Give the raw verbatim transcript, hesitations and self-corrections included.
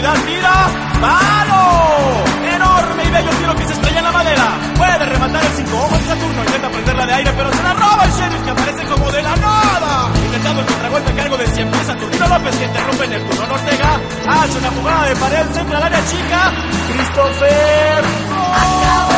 profundidad, tira, ¡palo! Enorme y bello tiro que se estrella en la madera. Puede rematar el cinco ojos de Saturno, intenta prenderla de aire, pero se la roba el sheriff, que aparece como de la nada. Intentando el contragolpe a cargo de cien pies Saturnino López, que interrumpe en el turno. Ortega hace una jugada de pared, centra al área chica. Christopher. ¡Gol!